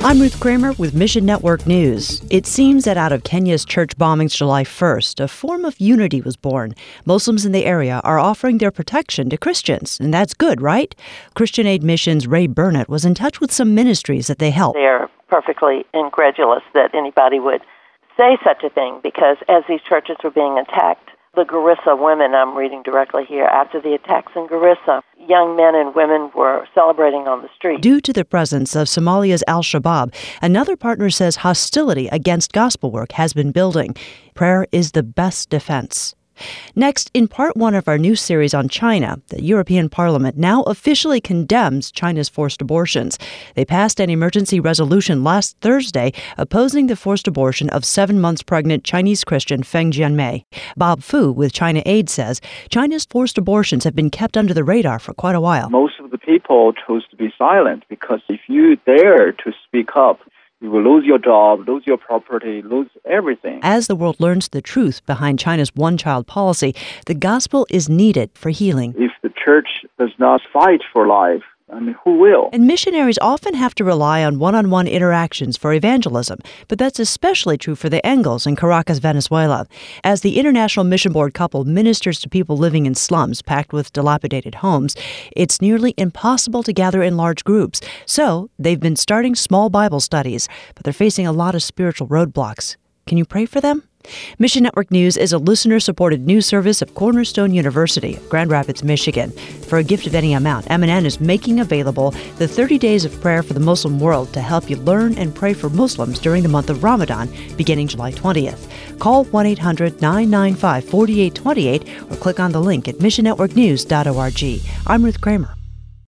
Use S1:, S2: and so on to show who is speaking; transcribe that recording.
S1: I'm Ruth Kramer with Mission Network News. It seems that out of Kenya's church bombings July 1st, a form of unity was born. Muslims in the area are offering their protection to Christians, and that's good, right? Christian Aid Mission's Ray Burnett was in touch with some ministries that they help.
S2: They're perfectly incredulous that anybody would say such a thing, because as these churches were being attacked, the Garissa women, I'm reading directly here, after the attacks in Garissa, young men and women were celebrating on the street.
S1: Due to the presence of Somalia's al-Shabaab, another partner says hostility against gospel work has been building. Prayer is the best defense. Next, in part one of our new series on China, the European Parliament now officially condemns China's forced abortions. They passed an emergency resolution last Thursday opposing the forced abortion of 7 months pregnant Chinese Christian Feng Jianmei. Bob Fu with China Aid says China's forced abortions have been kept under the radar for quite a while.
S3: Most of the people chose to be silent because if you dare to speak up, you will lose your job, lose your property, lose everything.
S1: As the world learns the truth behind China's one-child policy, the gospel is needed for healing.
S3: If the church does not fight for life, who will?
S1: And missionaries often have to rely on one-on-one interactions for evangelism, but that's especially true for the Engels in Caracas, Venezuela. As the International Mission Board couple ministers to people living in slums packed with dilapidated homes, it's nearly impossible to gather in large groups. So they've been starting small Bible studies, but they're facing a lot of spiritual roadblocks. Can you pray for them? Mission Network News is a listener-supported news service of Cornerstone University, Grand Rapids, Michigan. For a gift of any amount, MNN is making available the 30 Days of Prayer for the Muslim World to help you learn and pray for Muslims during the month of Ramadan, beginning July 20th. Call 1-800-995-4828 or click on the link at missionnetworknews.org. I'm Ruth Kramer.